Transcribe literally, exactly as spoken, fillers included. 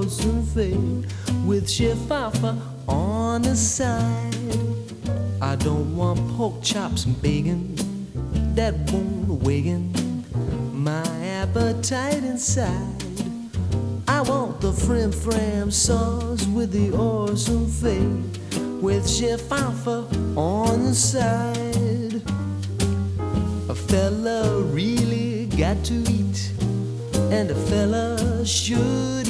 Orson with Shiffafa on the side. I don't want pork chops and bacon, that won't awaken my appetite inside. I want the frim fram sauce with the Orson with Shiffafa on the side. A fella really got to eat, and a fella should